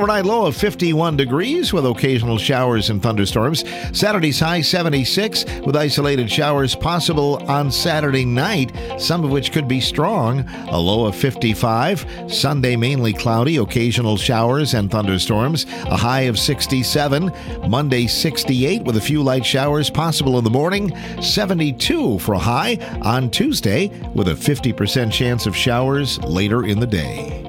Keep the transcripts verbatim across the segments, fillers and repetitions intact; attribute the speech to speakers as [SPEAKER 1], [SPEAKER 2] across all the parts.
[SPEAKER 1] Overnight low of fifty-one degrees with occasional showers and thunderstorms. Saturday's high seventy-six with isolated showers possible on Saturday night, some of which could be strong. A low of fifty-five. Sunday mainly cloudy, occasional showers and thunderstorms. A high of sixty-seven. Monday sixty-eight with a few light showers possible in the morning. seventy-two for a high on Tuesday with a fifty percent chance of showers later in the day.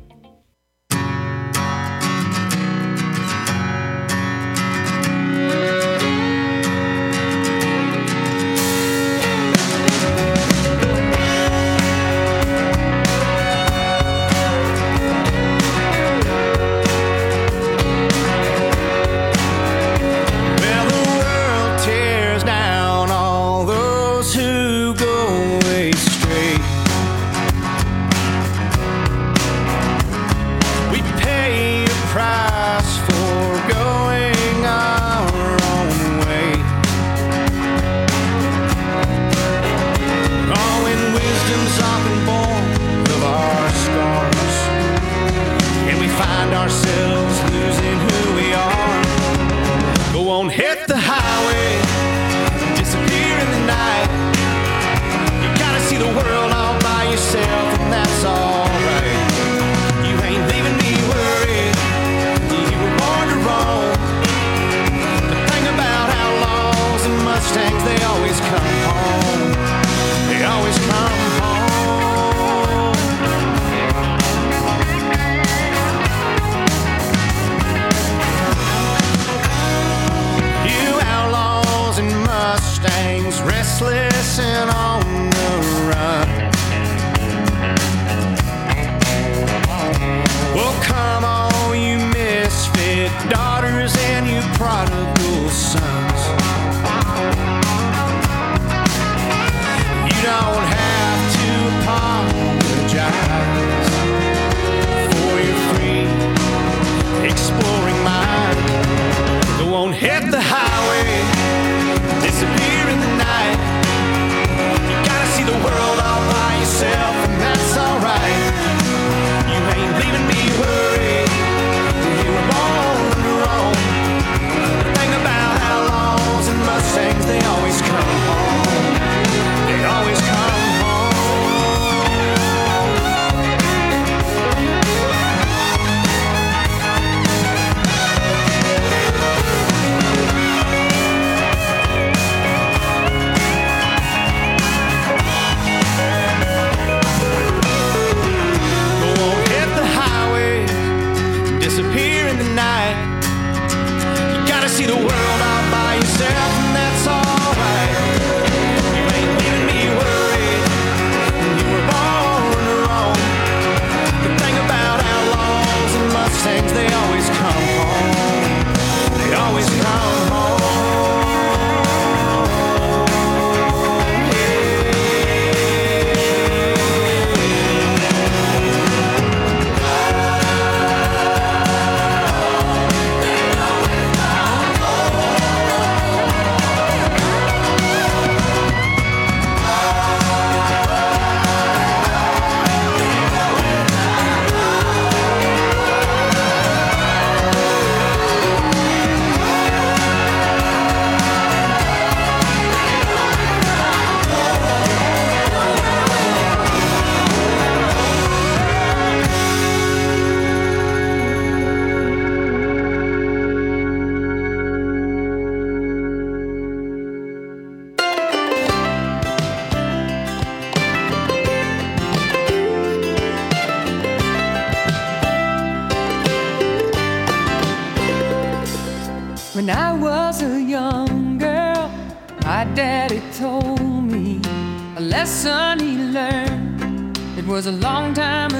[SPEAKER 2] When I was a young girl, my daddy told me a lesson he learned. It was a long time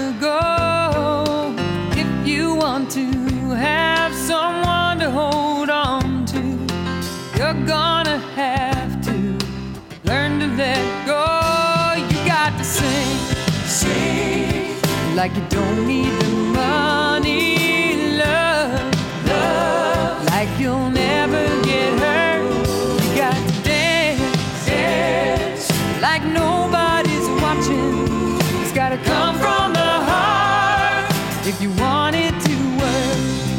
[SPEAKER 2] ago. If you want to have someone to hold on to, you're gonna have to learn to let go. You got to sing, sing like you don't need the money. Love, love like you'll never get hurt. You got to dance, dance like nobody's watching. It's gotta come from the heart if you want it to work.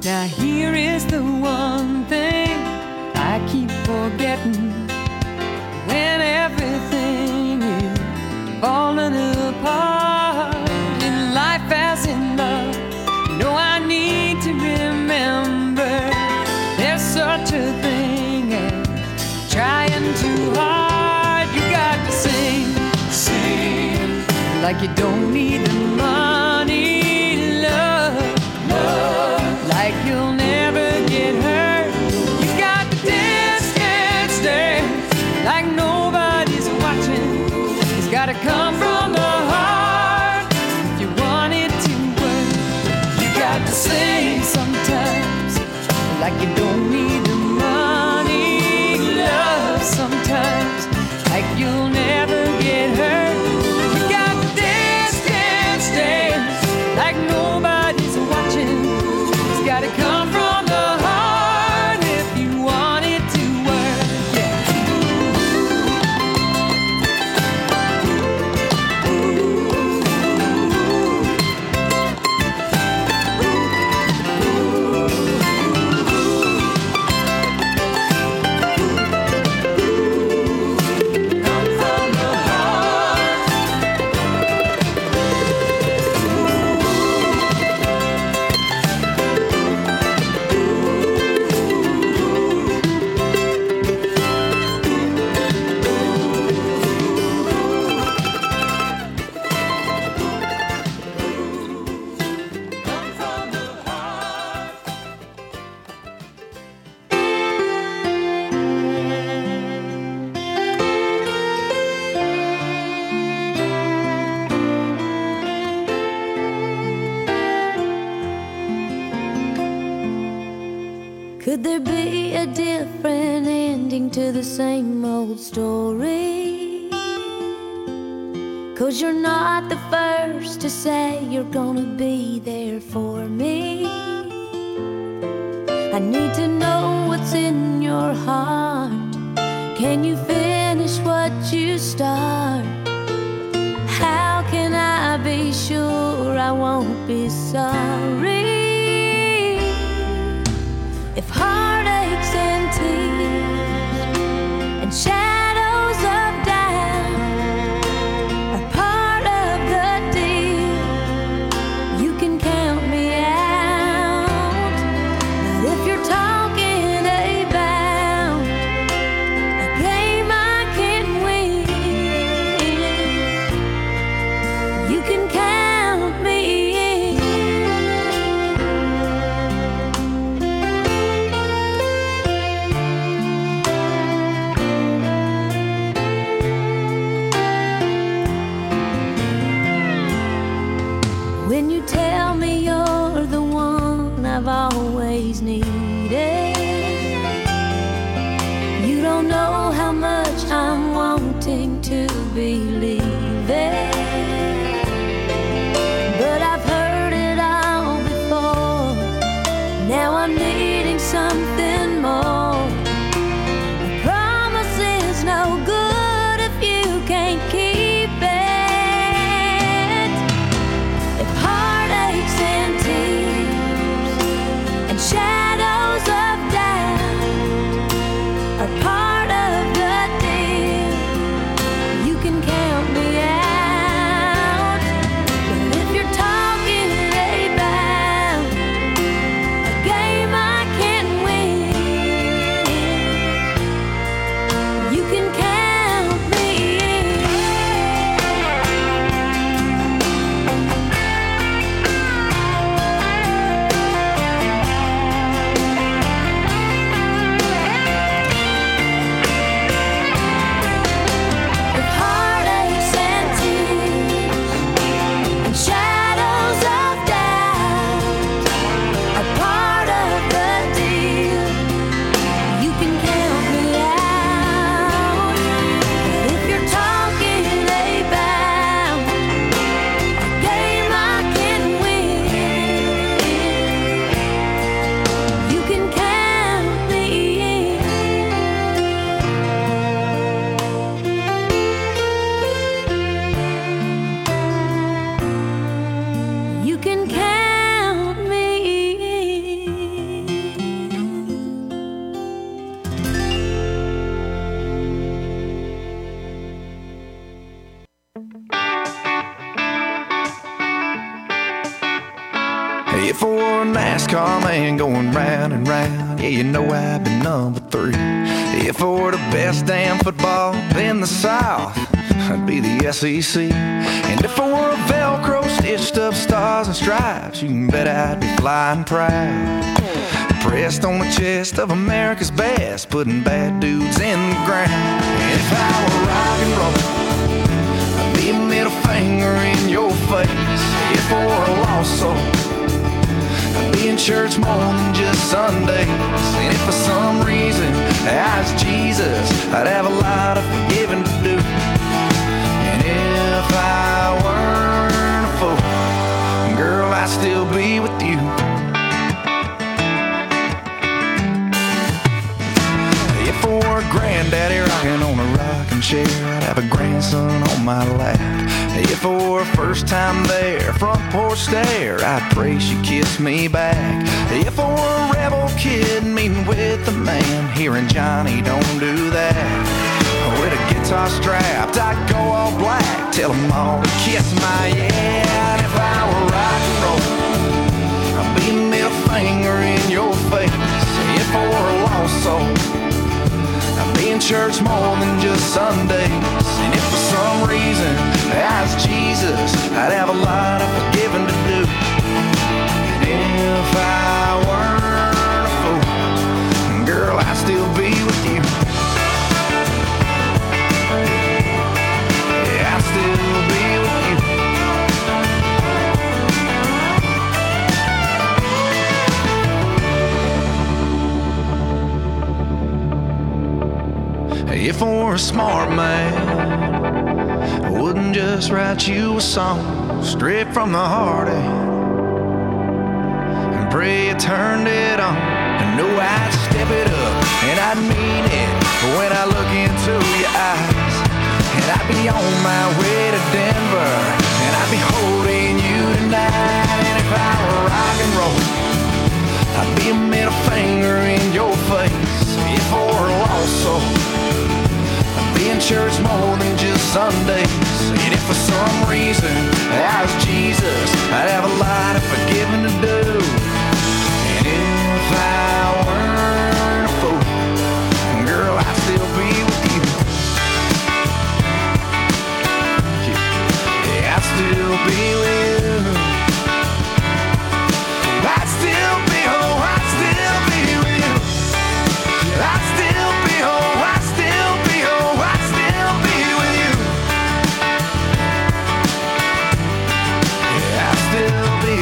[SPEAKER 2] Now here is the one thing I keep forgetting. When everything is falling apart in life as in love, you know I need to remember there's such a thing as trying too hard. You got to sing, sing like you don't need the money. Love, love like you'll never get hurt. You got to dance, dance, dance like nobody's watching. It's got to come from the heart if you want it to work. You got to sing sometimes like you don't need the money. Love sometimes like you'll never get hurt. You got to dance, dance, dance like nobody's watching. It's got to come from the heart if you want it to work. Yeah.
[SPEAKER 3] Could there be a different ending to the same old story? 'Cause you're not the first to say you're gonna be there for me. I need to know what's in your heart. Can you finish what you start? How can I be sure I won't be sorry? If heartaches and tears and shadows of doubt are part of the deal, you can count me out. But if you're talking about a game I can't win, you can count me in. When you tell me you're the one I've always needed, you don't know how much I'm wanting to believe it. But I've heard it all before. Now I'm needing something more. A promise is no good if you can't keep it. If heartaches and tears and shadows of doubt are part of the deal, you can count
[SPEAKER 4] NASCAR man going round and round. Yeah, you know I've been number three. If I were the best damn football in the South, I'd be the S E C. And if I were a Velcro stitched up stars and stripes, you can bet I'd be flying proud, pressed on the chest of America's best, putting bad dudes in the ground. And if I were rock and roll, I'd be a middle finger in your face. If I were a lost soul, I'd be in church more than just Sundays. And if for some reason I was Jesus, I'd have a lot of forgiving to do. And if I weren't a fool, girl, I'd still be with you. If I were a granddaddy rocking on a rocking chair, I'd have a grandson on my lap. If I were a first time there, front porch stare, I'd pray she kissed me back. If I were a rebel kid meeting with a man, hearing Johnny don't do that, with a guitar strapped, I'd go all black, tell them all to kiss my yeah. And if I were rock and roll, I'd be a middle finger in your face. If I were a lost soul, I'd be in church more than just Sundays. And if for some reason I was Jesus, I'd have a lot of forgiving to do. And if I weren't a fool, girl, I'd still be with you. Yeah, I'd still be with you. If I were a smart man, I wouldn't just write you a song straight from the heart and pray you turned it on. I know I'd step it up and I'd mean it when I look into your eyes. And I'd be on my way to Denver and I'd be holding you tonight. And if I were rock and roll, I'd be a middle finger in your face. If I were a lost soul, be in church more than just Sundays. And if for some reason I was Jesus, I'd have a lot of forgiving to do. And if I weren't a fool, girl, I'd still be with you. Yeah, I'd still be with you. I'd still be home, I'd still be with you. I'd still be home, I'd still be home, I'd still be with you. Yeah, I'd still be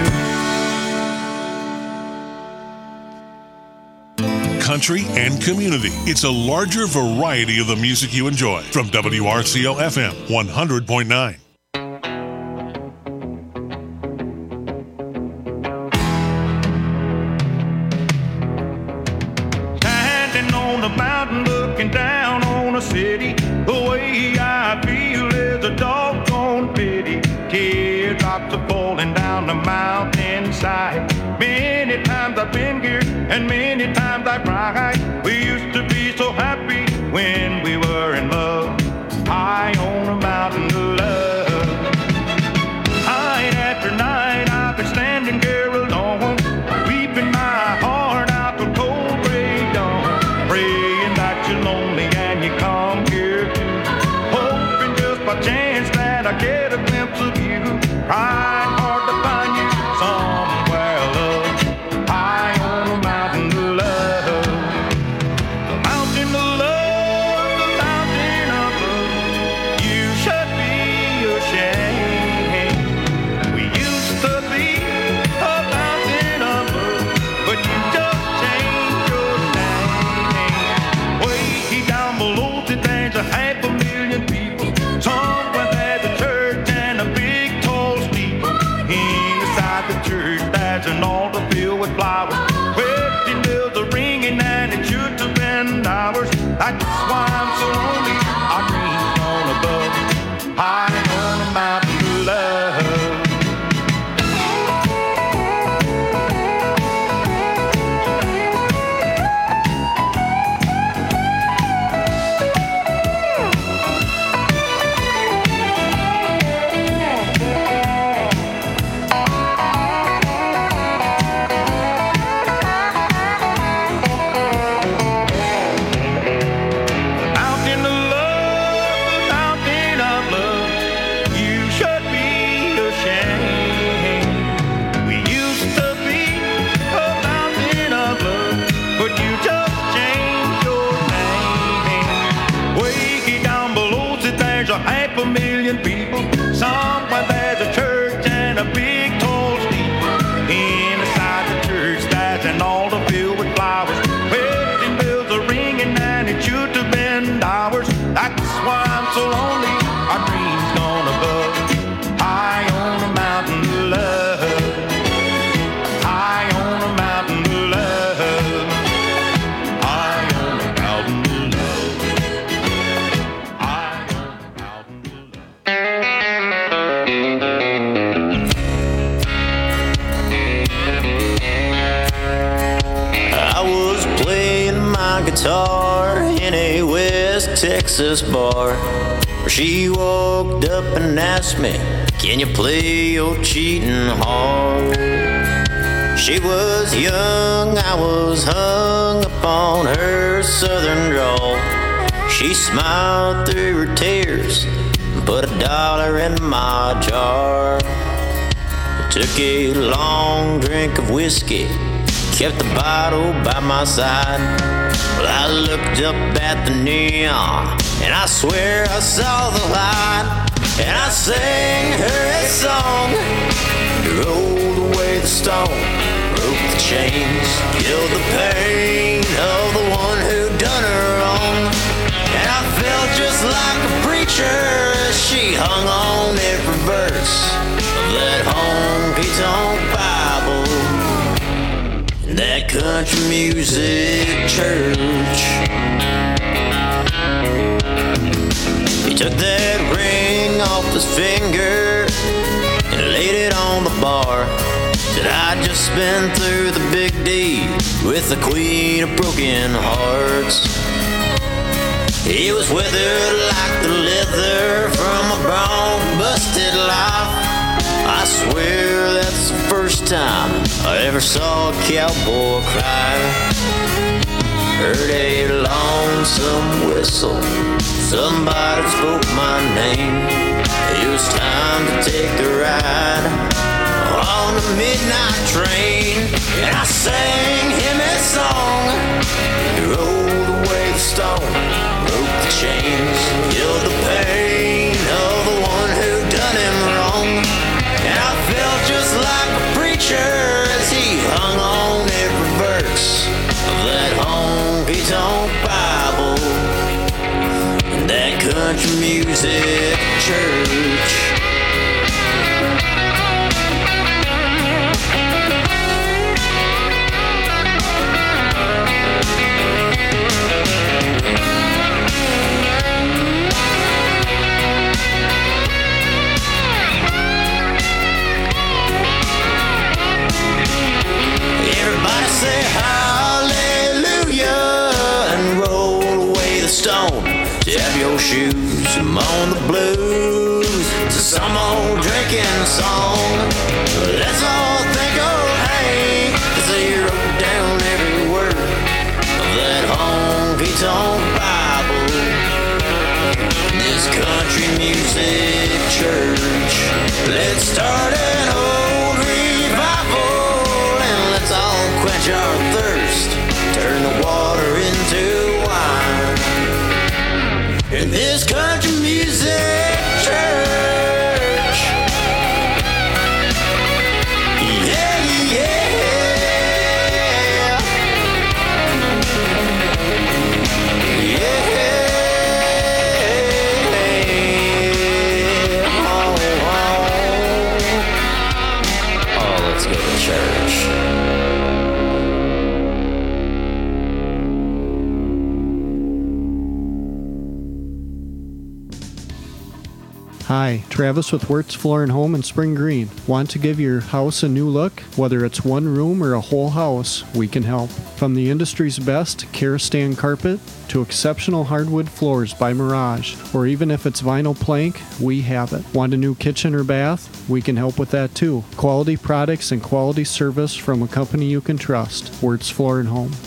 [SPEAKER 4] with you.
[SPEAKER 5] Country and community. It's a larger variety of the music you enjoy. From W R C O F M one hundred point nine.
[SPEAKER 6] Standing on the mountain looking down on the city, the way I feel is a doggone pity. Teardrops are falling down the mountainside. Many times I've been here and many times I cried. We used to be so happy when we were in love, high on a mountain of love. Night after night I've been standing here alone, weeping my heart out the cold gray dawn, praying that you're lonely and you come here too, hoping just by chance that I get a glimpse of you. Trying hard to find you somewhere, love, high on a mountain of love. The mountain of love, the mountain of love. You should be ashamed. We used to be a mountain of love, but you just changed your name. Way down below there's a half a million people. Somewhere there's a church and a big tall steeple. Inside the church there's an altar filled with flowers. Wedding bells are ringing and it should have been ours. That's why I'm so lonely. I dream on above, high on a mountain of love.
[SPEAKER 7] guitar in a West Texas bar, where she walked up and asked me, "Can you play your cheating heart?" She was young, I was hung upon her southern drawl. She smiled through her tears and put a dollar in my jar. I took a long drink of whiskey, kept the bottle by my side. Well, I looked up at the neon, and I swear I saw the light. And I sang her a song, rolled away the stone, broke the chains, killed the pain of the one who done her wrong. And I felt just like a preacher as she hung on every verse of that honky-tonk Bible, that country music church. He took that ring off his finger and laid it on the bar. Said, "I just been through the big D with the queen of broken hearts." He was withered like the leather from a bone-busted life. I swear that's the first time I ever saw a cowboy cry. Heard a lonesome whistle, somebody spoke my name. It was time to take the ride on the midnight train. And I sang him a song, he rolled away the stone, broke the chains, killed the pain of the one who done him wrong. And I felt just like a preacher as he hung on every verse of that honky-tonk Bible, and that country music church. Everybody say hallelujah and roll away the stone. Tap your shoes, I'm on the blues to some old drinking song. Let's all think, oh hey, 'cause they wrote down every word of that honky-tonk Bible, this country music church. Let's start an old revival, let's all quench our thirst, turn the water into wine in this country music church. Yeah, yeah. Yeah. Oh, oh. Oh, let's go to church.
[SPEAKER 8] Hi, Travis with Wirtz Floor and Home in Spring Green. Want to give your house a new look? Whether it's one room or a whole house, we can help. From the industry's best Karastan carpet to exceptional hardwood floors by Mirage, or even if it's vinyl plank, we have it. Want a new kitchen or bath? We can help with that too. Quality products and quality service from a company you can trust. Wirtz Floor and Home.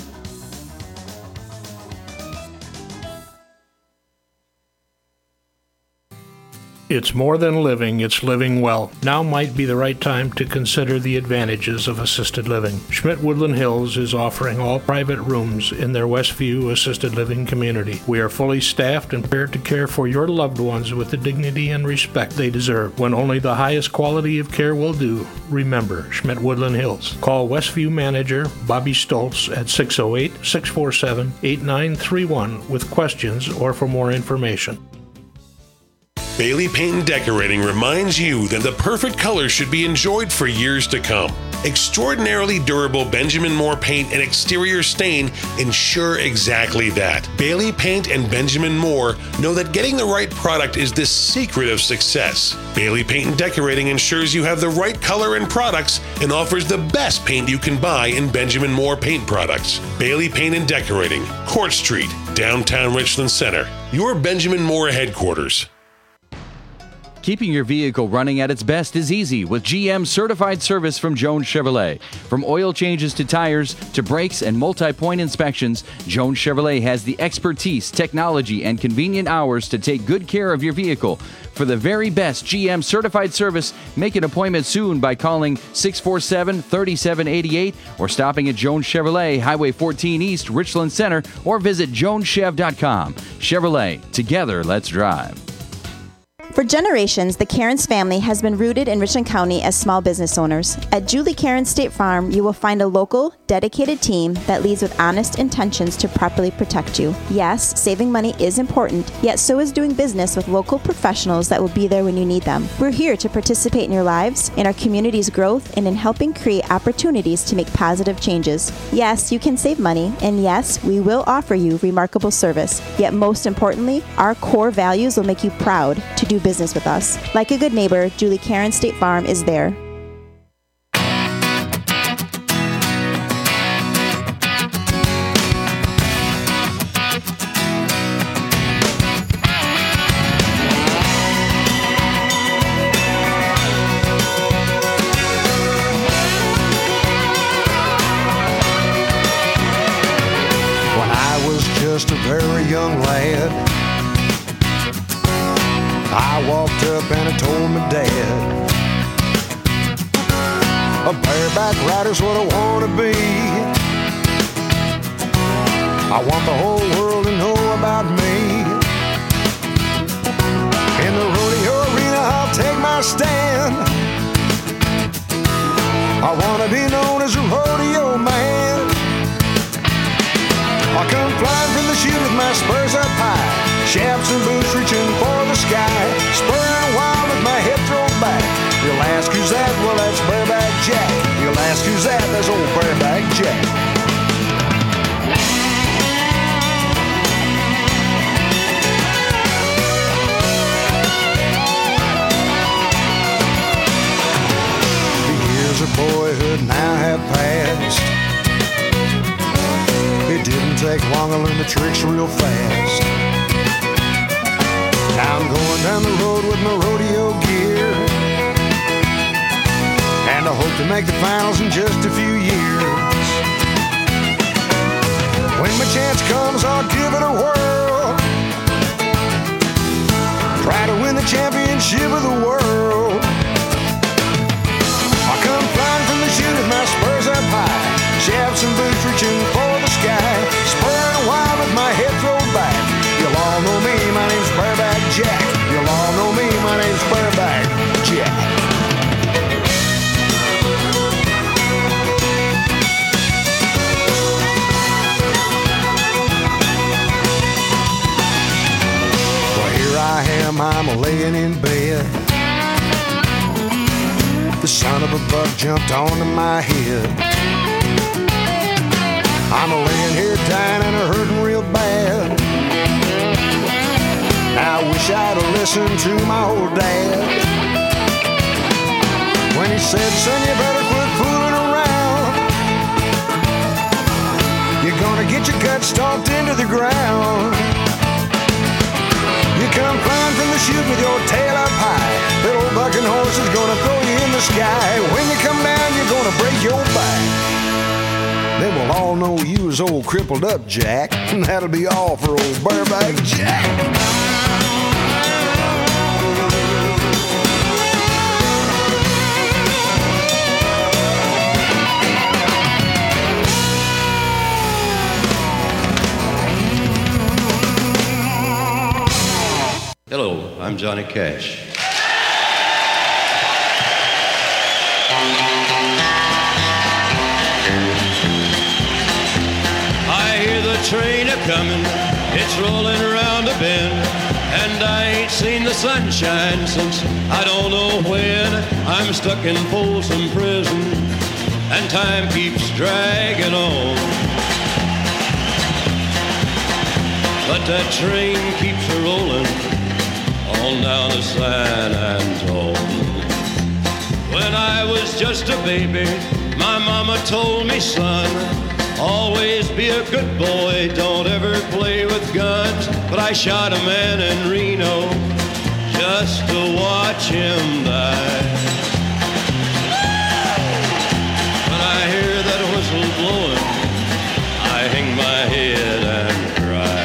[SPEAKER 9] It's more than living, it's living well. Now might be the right time to consider the advantages of assisted living. Schmidt Woodland Hills is offering all private rooms in their Westview assisted living community. We are fully staffed and prepared to care for your loved ones with the dignity and respect they deserve. When only the highest quality of care will do, remember Schmidt Woodland Hills. Call Westview manager Bobby Stoltz at six oh eight, six four seven, eight nine three one with questions or for more information.
[SPEAKER 5] Bailey Paint and Decorating reminds you that the perfect color should be enjoyed for years to come.
[SPEAKER 10] Extraordinarily durable Benjamin Moore paint and exterior stain ensure exactly that. Bailey Paint and Benjamin Moore know that getting the right product is the secret of success. Bailey Paint and Decorating ensures you have the right color and products and offers the best paint you can buy in Benjamin Moore paint products. Bailey Paint and Decorating, Court Street, downtown Richland Center. Your Benjamin Moore headquarters.
[SPEAKER 11] Keeping your vehicle running at its best is easy with G M certified service from Jones Chevrolet. From oil changes to tires to brakes and multi-point inspections, Jones Chevrolet has the expertise, technology, and convenient hours to take good care of your vehicle. For the very best G M certified service, make an appointment soon by calling six four seven, three seven eight eight or stopping at Jones Chevrolet, Highway fourteen East, Richland Center, or visit jones chev dot com. Chevrolet, together, let's drive.
[SPEAKER 12] For generations, the Cairns family has been rooted in Richland County as small business owners. At Julie Cairns State Farm, you will find a local, dedicated team that leads with honest intentions to properly protect you. Yes, saving money is important, yet so is doing business with local professionals that will be there when you need them. We're here to participate in your lives, in our community's growth, and in helping create opportunities to make positive changes. Yes, you can save money, and yes, we will offer you remarkable service. Yet most importantly, our core values will make you proud to do business with us. Like a good neighbor, Julie Cairns State Farm is there.
[SPEAKER 13] When I was just a very young lad, I walked up and I told my dad, a bareback rider's what I want to be. I want the whole world to know about me. In the rodeo arena I'll take my stand. I want to be known as a rodeo man. I come flying from the chute with my spurs up high, shafts and boots reaching for the sky, spurring wild with my head thrown back. You'll ask who's that? Well, that's Bareback Jack. You'll ask who's that? That's old Bareback Jack. The years of boyhood now have passed. It didn't take long to learn the tricks real fast. Now I'm going down the road with my rodeo gear, and I hope to make the finals in just a few years. When my chance comes, I'll give it a whirl, try to win the championship of the world. I come flying from the chute with my spurs up high, shafts and boots reaching for the sky, spurring wild with my head thrown back. You'll all know me, my name's Bareback Jack. You'll all know me, my name's Bareback Jack. Well, here I am, I'm laying in bed. The son of a buck jumped onto my head. I'm a laying here dying and a hurting real bad. Now I wish I'd have listened to my old dad when he said, son, you better quit fooling around. You're gonna get your gut stomped into the ground. You come flying from the chute with your tail up high, that old bucking horse is gonna throw you in the sky. When you come down, you're gonna break your back. They will all know you as old crippled up Jack, and that'll be all for old Bareback Jack.
[SPEAKER 14] Hello, I'm Johnny Cash. I hear the train a-comin', it's rolling around a bend, and I ain't seen the sunshine since I don't know when. I'm stuck in Folsom Prison, and time keeps dragging on. But that train keeps a rolling on down to San Antone. When I was just a baby, my mama told me, son, always be a good boy, don't ever play with guns. But I shot a man in Reno just to watch him die. When I hear that whistle blowing, I hang my head and cry.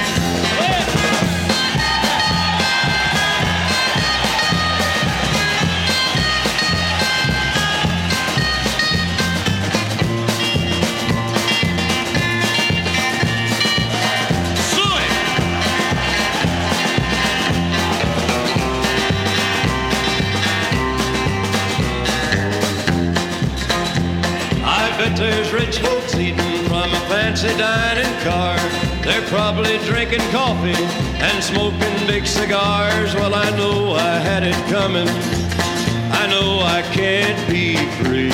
[SPEAKER 14] But there's rich folks eating from a fancy dining car. They're probably drinking coffee and smoking big cigars. Well, I know I had it coming. I know I can't be free.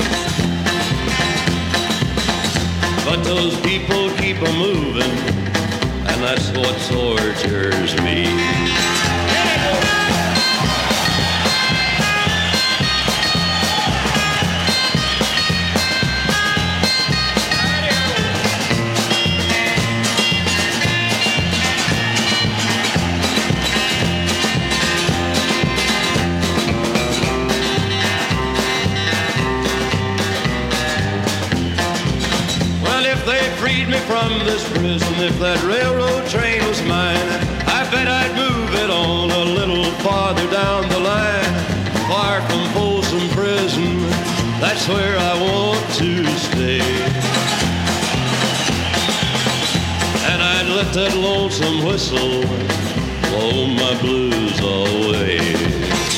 [SPEAKER 14] But those people keep a moving, and that's what tortures me. Freed me from this prison. If that railroad train was mine, I bet I'd move it on a little farther down the line. Far from Folsom Prison, that's where I want to stay. And I'd let that lonesome whistle blow my blues away.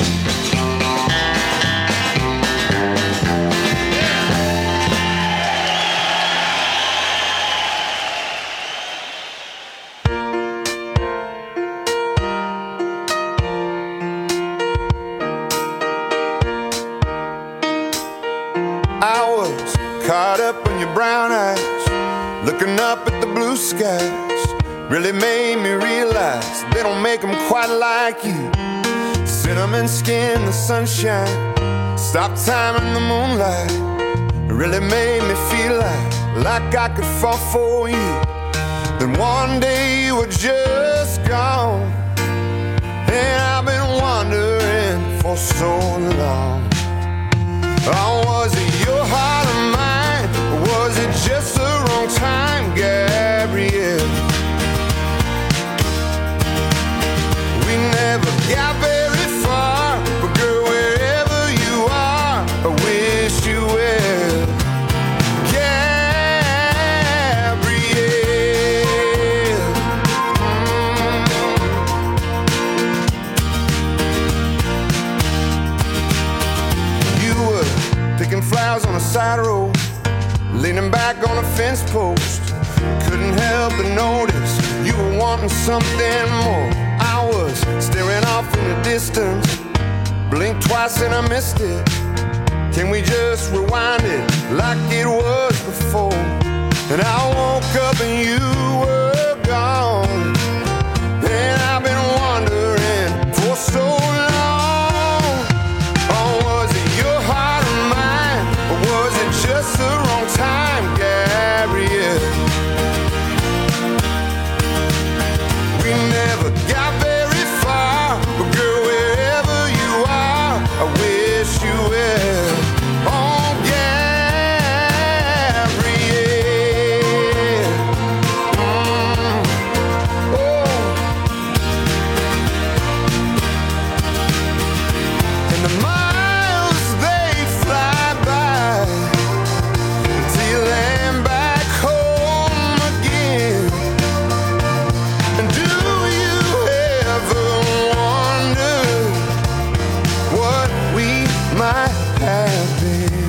[SPEAKER 13] Caught up in your brown eyes, looking up at the blue skies, really made me realize they don't make them quite like you. Cinnamon skin, the sunshine, stop time in the moonlight, it really made me feel like, like I could fall for you. Then one day you were just gone, and I've been wondering for so long. Oh, was it your heart or mine, or was it just the wrong time, Gabrielle? We never got very far, but girl, wherever you are, I wish you well. Gabrielle, mm. You were picking flowers on a side road, leaning back on a fence post. Couldn't help but notice you were wanting something more. I was staring off in the distance, blinked twice and I missed it. Can we just rewind it like it was before? And I woke up and you were gone, and I've been wondering for so long. Oh, was it your heart or mine, or was it just the wrong time, Gabrielle? We never got very far, but girl, wherever you are, I wish you well. Oh, Gabrielle, mm. Oh. And the miles they fly by till you land back home again. And do you ever wonder what we might have been?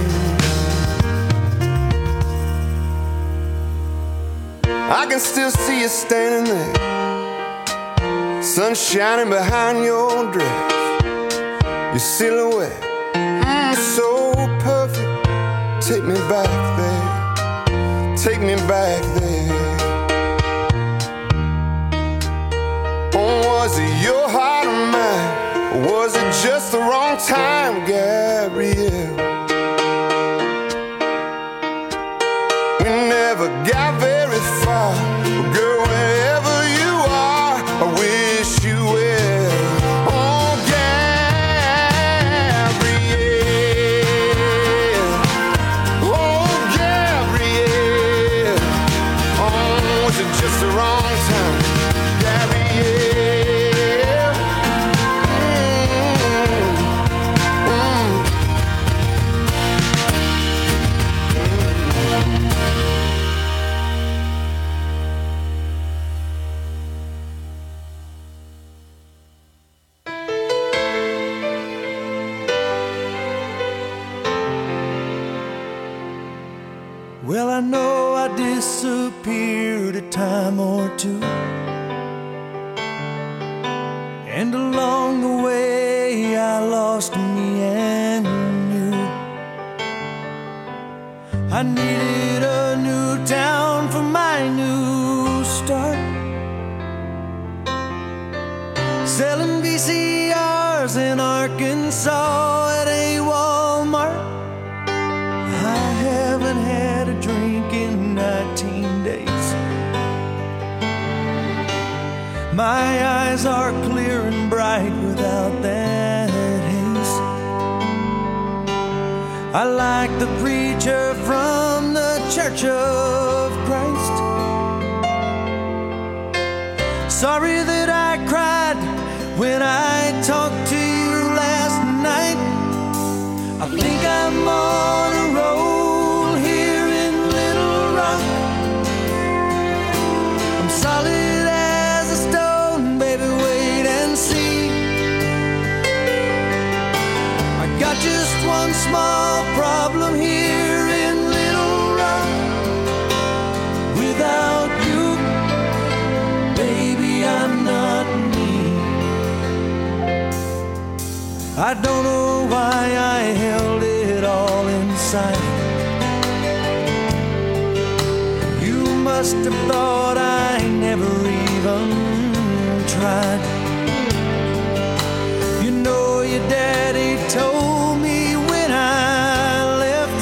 [SPEAKER 13] I can still see you standing there, sun shining behind your dress, your silhouette, mm, so perfect take me back there, take me back there. Oh, was it your heart or mine? Or was it just the wrong time, Gabrielle? We never got very far. Girl, wherever you are, I wish you well. Oh, Gabrielle. Oh, Gabrielle. Oh, was it just the wrong time, Gabrielle?
[SPEAKER 15] Well, I know I disappeared a time or two, and along the way I lost me and you. I needed a new town for my new start, selling V C Rs in Arkansas at a Walmart. I haven't had a drink in nineteen days. My eyes are clear and bright without that haze. I like the preacher from the Church of Christ. Sorry that I cried when I talked to you last night. I think I'm on a roll here in Little Rock. I'm solid as a stone, baby, wait and see. I got just one small problem here in Little Rock. Without you, baby, I'm not me. I don't know why I held it all inside. You must have thought I never even tried. You know your daddy told me when I left,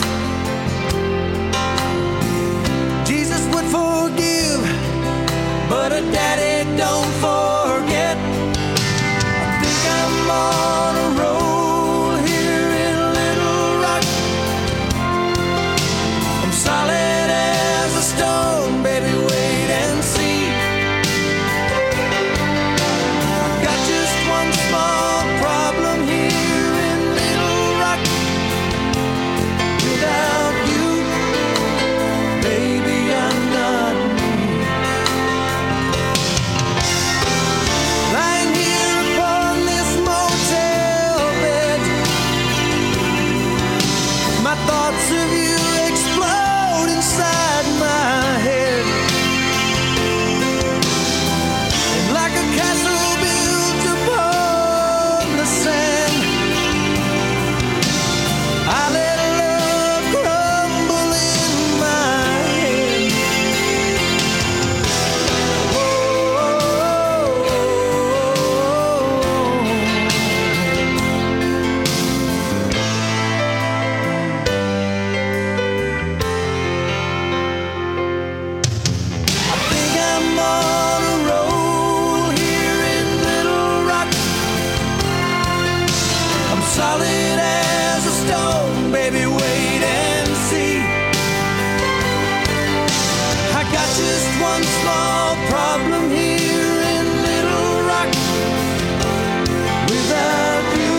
[SPEAKER 15] Jesus would forgive, but a daddy don't forget. I think I'm on a roll here in Little Rock. I'm solid as a stone, baby, wait and see. I've got just one small problem here in Little Rock. Without you, baby, I'm not me. Lying here upon this motel bed, my thoughts of you explode inside my head. And like a castle built upon the sand, I let love crumble in my hand. I think I'm on a roll here in Little Rock. I'm solid as a stone, baby, wait and see. I got just one small problem here in Little Rock. Without you,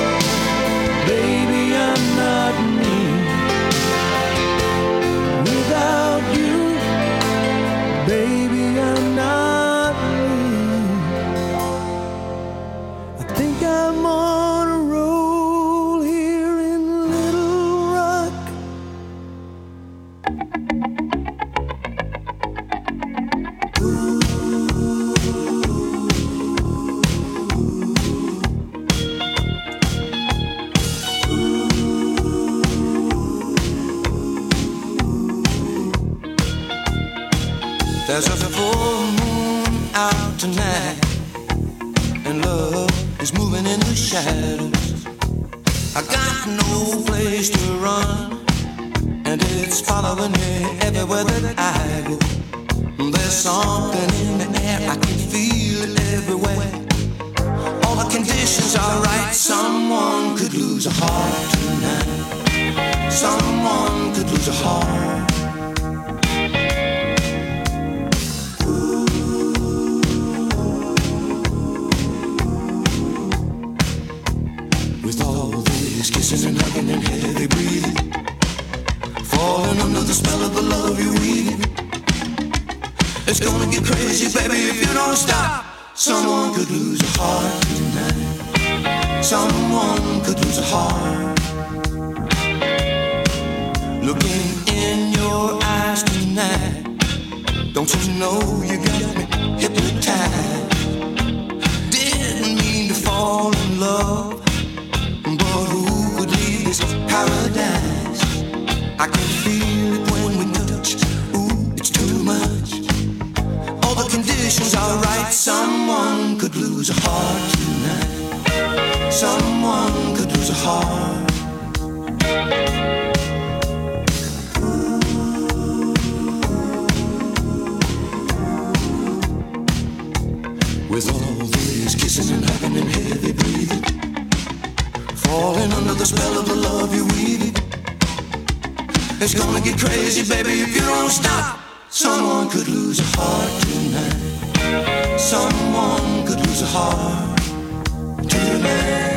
[SPEAKER 15] baby, I'm not me. Without you, baby, I'm not me. I think I'm on a roll here in Little Rock. There's a full moon out tonight, and love is moving in the shadows. I got no place to run, and it's following me everywhere that I go. There's something in the air, I can feel it everywhere. All the conditions are right. Someone could lose a heart tonight. Someone could lose a heart. With all this kissing and hugging and heavy breathing, falling under the spell of the love you weave. It's gonna get crazy, baby, if you don't stop. Someone could lose a heart tonight. Someone could lose a heart. Looking in your eyes tonight, don't you know you got me hypnotized? Didn't mean to fall in love, but who could leave this paradise? I can feel it when we touch. Ooh, it's too much. All the conditions are right. Someone could lose a heart tonight. Someone could lose a heart. With all this kissing and hugging and heavy breathing, falling under the spell of the love you weave. It's gonna get crazy, baby, if you don't stop. Someone could lose a heart tonight. Someone could lose a heart tonight.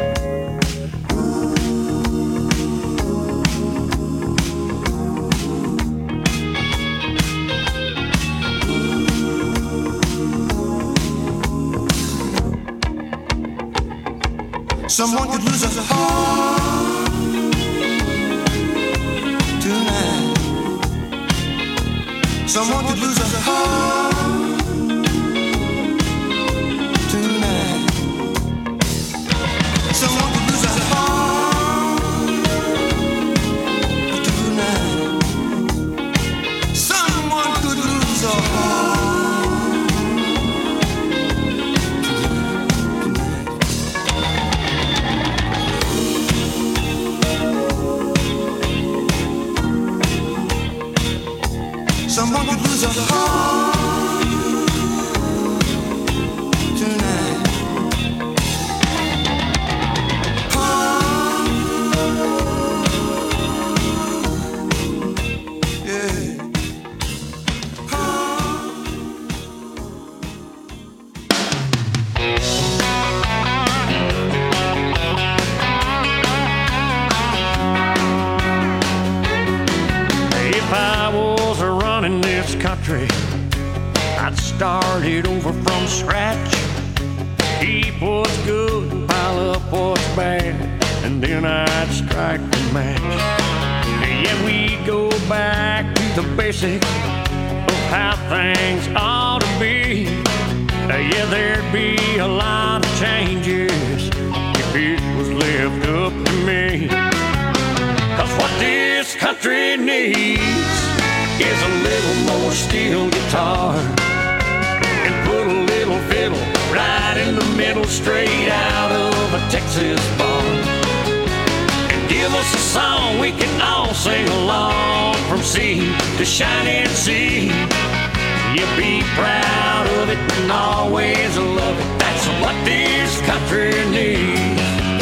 [SPEAKER 15] Someone could lose a heart tonight. Someone could lose a heart tonight. Someone could lose a heart tonight. Someone could lose a heart. Someone could lose a heart tonight. Heart. Yeah. Heart.
[SPEAKER 16] If I was a running this country, I'd start it over from scratch. Keep what's good and pile up what's bad, and then I'd strike the match. Yeah, we go back to the basics of how things ought to be. Yeah, there'd be a lot of changes if it was left up to me. 'Cause what this country needs is a little more steel guitar, and put a little fiddle right in the middle, straight out of a Texas bar. And give us a song we can all sing along, from sea to shining sea. You be proud of it and always love it. That's what this country needs.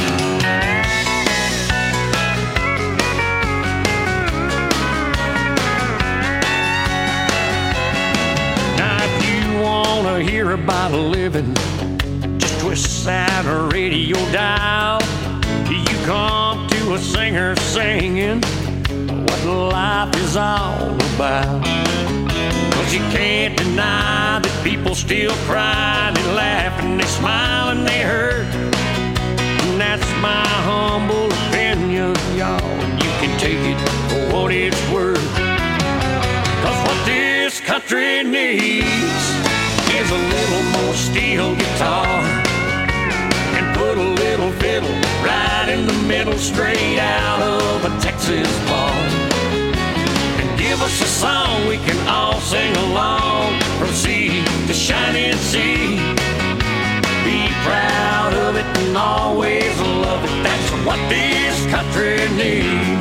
[SPEAKER 16] Hear about a living, just twist that radio dial. You come to a singer singing what life is all about. 'Cause you can't deny that people still cry, they laugh and they smile and they hurt. And that's my humble opinion, y'all. You can take it for what it's worth. 'Cause what this country needs is a little more steel guitar, and put a little fiddle right in the middle, straight out of a Texas bar. And give us a song we can all sing along. From sea to shining sea. Be proud of it and always love it. That's what this country needs.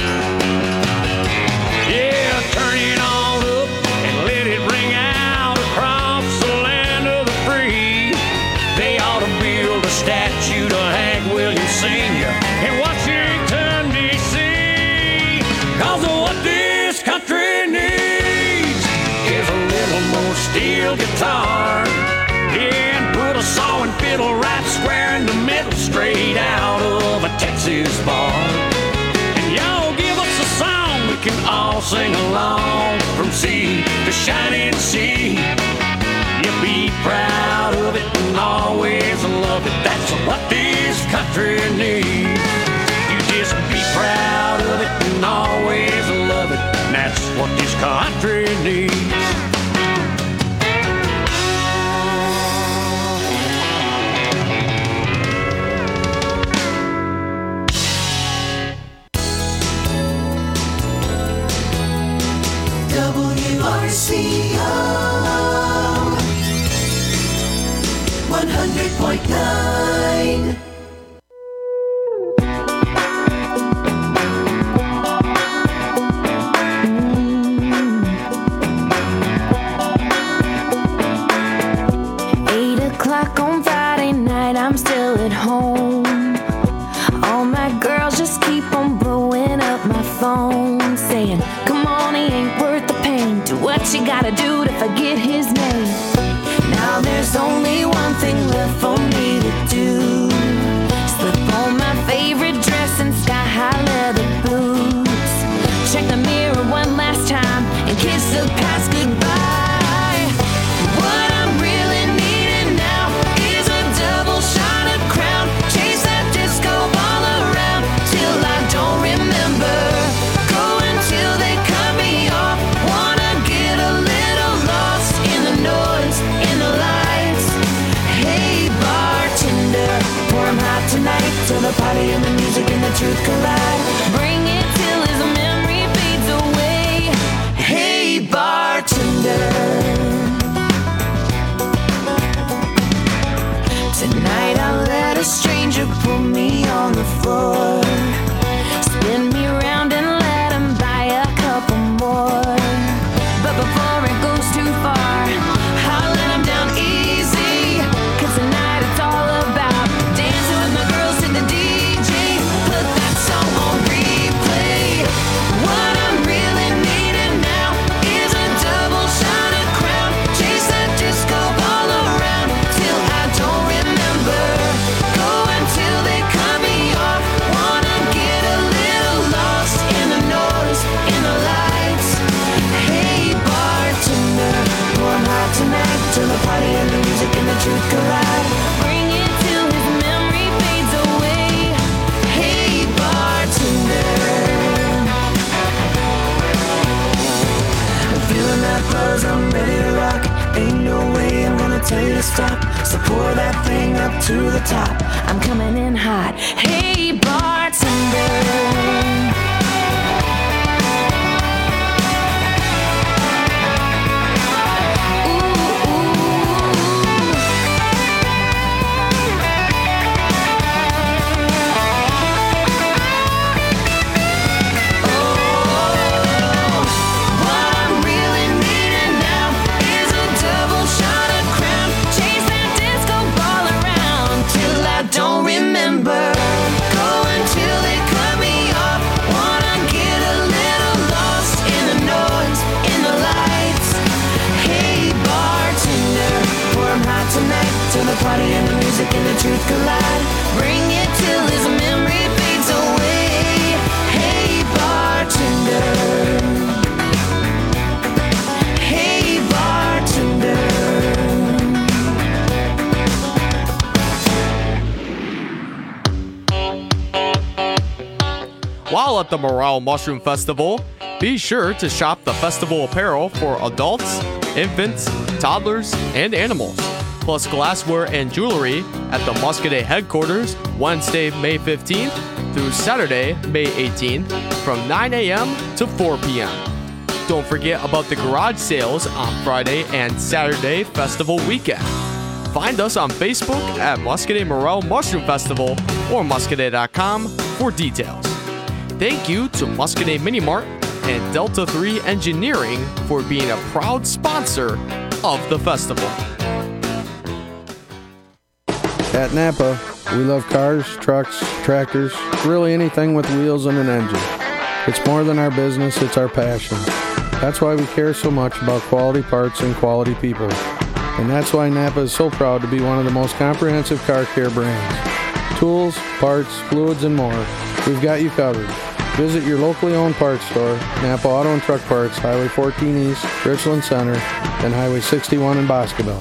[SPEAKER 16] Yeah, turn it on up and let it ring out across the land of the free. They ought to build a statue to Hank Williams Senior in Washington, D C Cause what this country needs is a little more steel guitar. Yeah, and put a saw and fiddle right square in the middle, straight out of a Texas bar. And y'all give us a song we can all sing along. From sea to shining sea. You be proud of it and always love it. That's what this country needs. You just be proud of it and always love it. And that's what this country needs.
[SPEAKER 17] W R C O one hundred point nine.
[SPEAKER 3] Eight o'clock on Friday night, I'm still at home. All my girls just keep on blowing up my phone, saying, come on, he ain't worth the pain. Do what you gotta do to forget his name. Now there's only one thing left for me to do. Slip on my favorite dress and sky-high leather boots. Check the mirror one last time and kiss the past goodbye. What I'm really needing now is a double shot of Crown. Chase that disco ball around till I don't remember. Go until they cut me off. Wanna get a little lost in the noise, in the lights. Hey bartender, pour 'em hot tonight till the party and the music and the truth collide. Bring it till his memory fades away. Hey bartender, tonight I'll let a stranger pull me on the floor. Spin me around and let him buy a couple more. But before it goes too far, I'll let him down easy. Cause tonight it's all about dancing with my girls to the D J. Put that song on replay. What I'm really needing now is a double shot of Crown. Chase that disco ball around till I don't remember. Go until they cut me off. Wanna get a little lost in the noise, in the lights. Hey bartender, pour 'em hot tonight till the party and the music and the truth collide. Bring it till his memory fades away. Hey bartender, I'm feeling that buzz, I'm ready to rock. Ain't no way I'm gonna tell you to stop. So pour that thing up to the top. I'm coming in hot. Hey bartender. Don't remember. Go until they cut me off. Wanna get a little lost in the noise, in the lights. Hey bartender, pour 'em hot tonight till the party and the music and the truth collide. Bring it till his memory fades away. Hey bartender. Hey bartender.
[SPEAKER 18] While at the Morale Mushroom Festival, be sure to shop the festival apparel for adults, infants, toddlers, and animals, plus glassware and jewelry at the Muscadet headquarters Wednesday, May fifteenth through Saturday, May eighteenth from nine a.m. to four p.m. Don't forget about the garage sales on Friday and Saturday festival weekend. Find us on Facebook at Muscadet Morel Mushroom Festival or muscadet dot com for details. Thank you to Muscadet Mini Mart and Delta three Engineering for being a proud sponsor of the festival.
[SPEAKER 19] At Napa, we love cars, trucks, tractors, really anything with wheels and an engine. It's more than our business, it's our passion. That's why we care so much about quality parts and quality people. And that's why Napa is so proud to be one of the most comprehensive car care brands. Tools, parts, fluids, and more. We've got you covered. Visit your locally owned parts store, Napa Auto and Truck Parts, Highway fourteen East, Richland Center, and Highway sixty-one in Boscobel.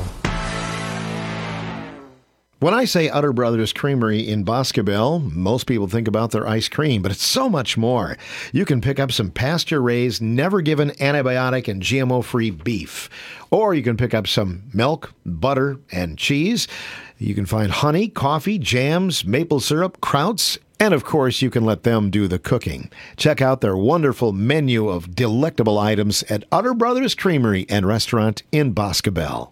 [SPEAKER 1] When I say Utter Brothers Creamery in Boscobel, most people think about their ice cream, but it's so much more. You can pick up some pasture-raised, never-given antibiotic and G M O-free beef. Or you can pick up some milk, butter, and cheese. You can find honey, coffee, jams, maple syrup, krauts, and of course, you can let them do the cooking. Check out their wonderful menu of delectable items at Utter Brothers Creamery and Restaurant in Boscobel.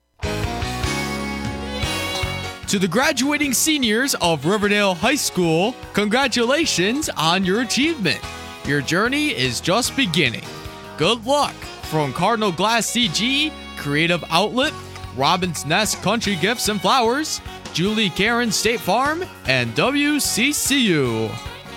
[SPEAKER 18] To the graduating seniors of Riverdale High School, congratulations on your achievement. Your journey is just beginning. Good luck from Cardinal Glass C G, Creative Outlet, Robin's Nest Country Gifts and Flowers, Julie Karen State Farm, and W C C U.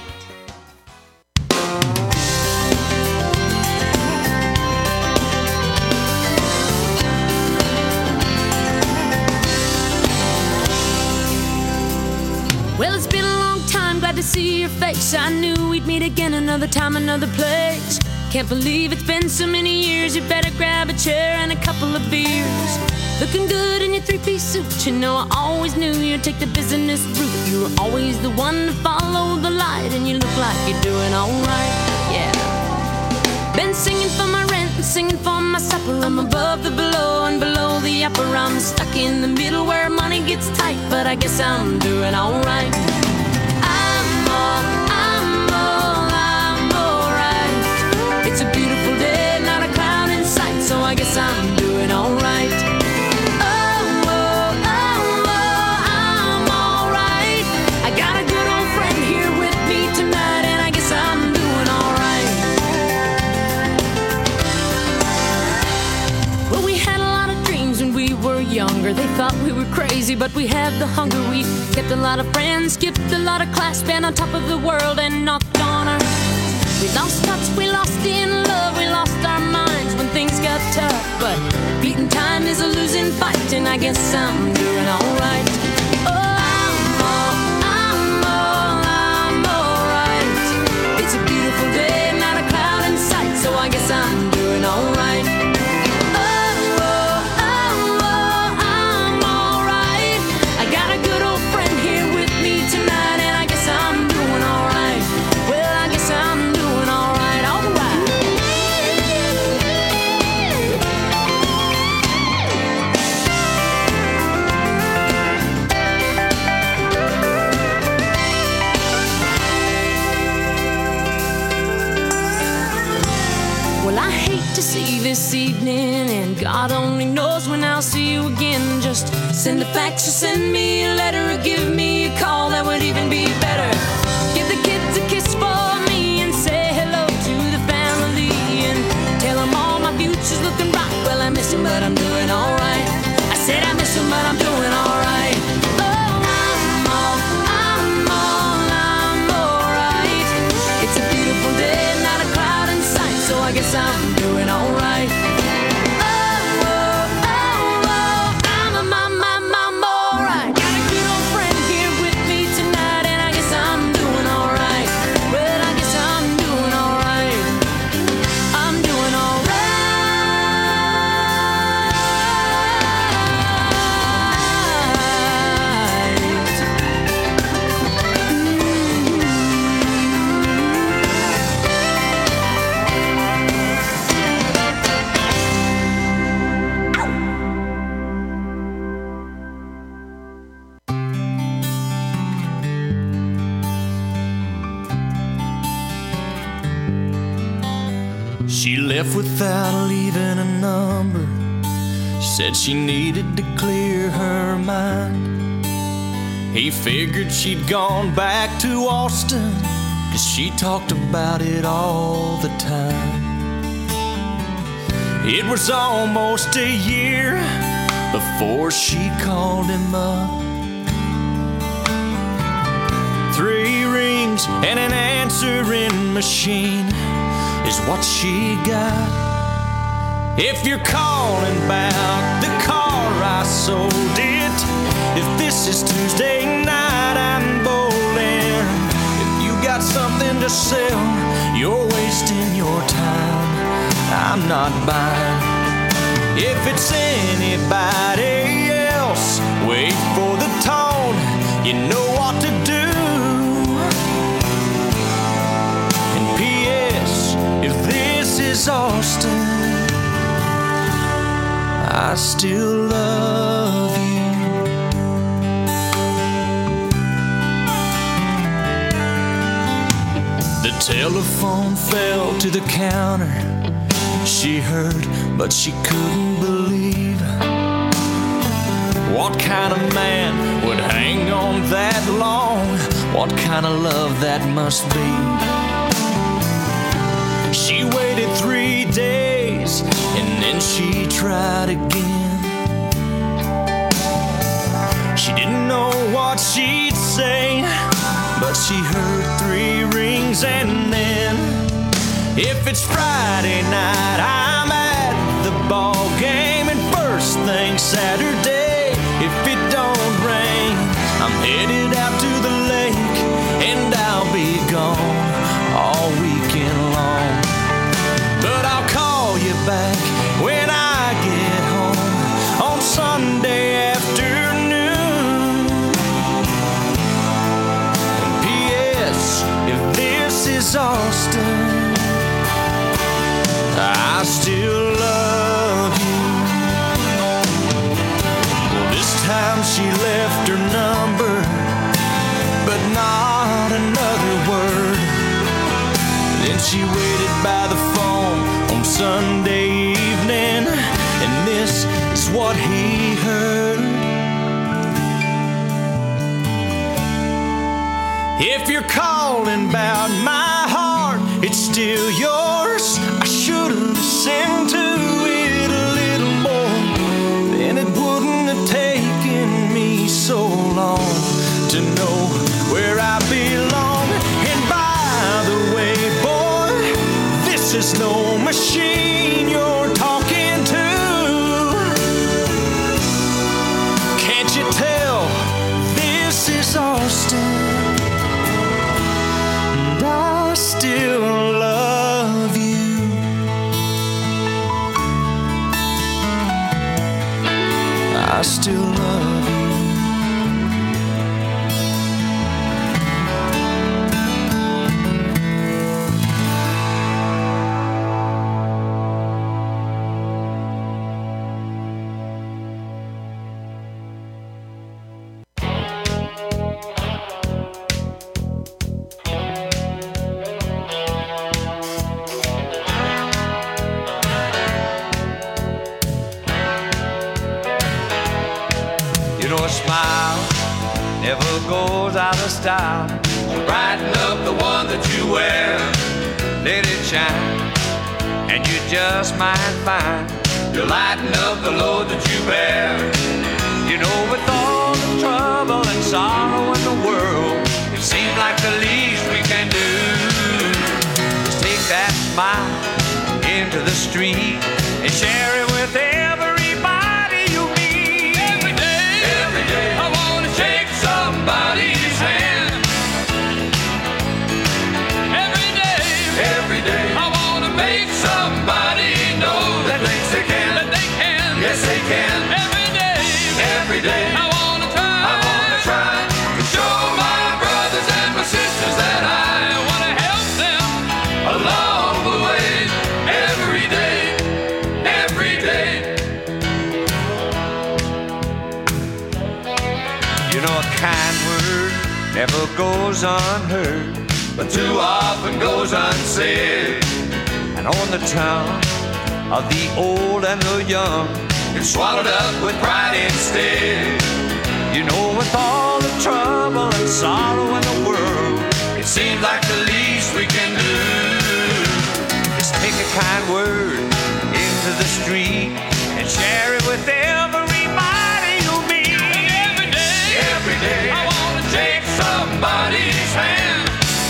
[SPEAKER 3] Well, it's been a long time, glad to see your face. I knew we'd meet again another time, another place. Can't believe it's been so many years. You better grab a chair and a couple of beers. Looking good in your three-piece suit. You know I always knew you'd take the business route. You were always the one to follow the light, and you look like you're doing alright, yeah. Been singing for my rent and singing for my supper. I'm above the below and below the upper. I'm stuck in the middle where money gets tight, but I guess I'm doing alright. I'm all, I'm all, I'm alright. It's a beautiful day, not a cloud in sight, so I guess I'm doing alright. Oh, oh, oh, oh, I'm alright. I got a good old friend here with me tonight, and I guess I'm doing alright. Well, we had a lot of dreams when we were younger. They thought we were crazy, but we had the hunger. We kept a lot of friends, skipped a lot of class, been on top of the world and knocked on our. We lost touch, we lost in love, we lost our minds when things got tough. But beating time is a losing fight, and I guess I'm doing alright. Oh, I'm all, I'm all, I'm alright. It's a beautiful day, not a cloud in sight, so I guess I'm doing alright. Oh, oh, oh, oh, I'm alright. I got a good old friend here with me tonight, and I guess I'm doing alright. Well, I guess I'm doing alright, alright. Well, I hate to see this evening, and God only knows when I'll see you again. Just send a fax or send me a letter or give me a call, that would even be better. Give the kids a kiss for me and say hello to the family, and tell them all my future's looking bright. Well, I miss him, but I'm doing alright. I said I miss him, but I'm doing alright. Oh, I'm all, I'm all, I'm alright. It's a beautiful day, not a cloud in sight, so I guess I'm doing alright. Oh, oh, oh, oh, I'm a, I'm, I'm, I'm alright. Got a good old friend here with me tonight, and I guess
[SPEAKER 15] left without leaving a number. She said she needed to clear her mind. He figured she'd gone back to Austin, 'cause she talked about it all the time. It was almost a year before she called him up. Three rings and an answering machine is what she got. If you're calling about the car I sold it, if this is Tuesday night I'm bowling. If you got something to sell, you're wasting your time, I'm not buying. If it's anybody else, wait for the tone, you know what to do. And P S, if this is Austin, I still love you. The telephone fell to the counter. She heard, but she couldn't believe. What kind of man would hang on that long? What kind of love that must be? She waited three days and then she tried again. She didn't know what she'd say, but she heard three rings and then, if it's Friday night, I'm at the ball game, and first thing Saturday, if it don't rain, I'm headed out to the lake, and I'll be gone all weekend long. But I'll call you back when I get home on Sunday afternoon. And P S, if this is Austin, I still love you. Well, this time she left her number, but not another word. Then she waited by the phone on Sunday evening, and this is what he heard. If you're calling about my heart, it's still yours. I should have listened to it a little more, then it wouldn't have taken me so long to know where I belong. And by the way, boy, this is no machine you're talking to. Can't you tell this is Austin? And I still love you. I still love you.
[SPEAKER 20] You know a smile never goes out of style. So brighten up the one that you wear, let it shine, and you just might find you'll lighten up the load that you bear. You know, with all the trouble and sorrow in the world, it seems like the least we can do is take that smile into the street and share it with everybody you meet. Every day, every day, I wanna shake somebody's hand. Every day, every day, I wanna make somebody know that they can, that they can, yes they can. Every day, every day, I wanna try, I wanna try to show my brothers and my sisters that I wanna help them along the way. Every day, every day. You know a kind word never goes unheard, but too often goes unsaid. And on the tongue of the old and the young, and swallowed up with pride instead. You know, with all the trouble and sorrow in the world, it seems like the least we can do is take a kind word into the street and share it with everybody you meet. And every day, every day, I want to shake somebody's hand.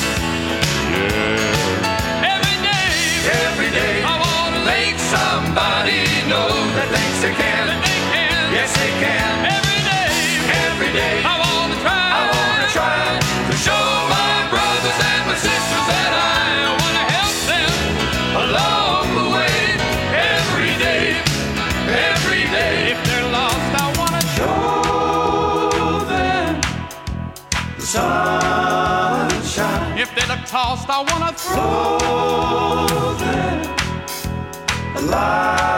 [SPEAKER 20] Yeah. Every day, every day, I want to make somebody know that thinks they can. That they can. Yes, they can. Every day, every day, I want to try. I want to try to show my brothers and my sisters that I want to help them along the way. Every day, every day. If they're lost, I want to show them the sunshine. If they look tossed, I want to throw them a light.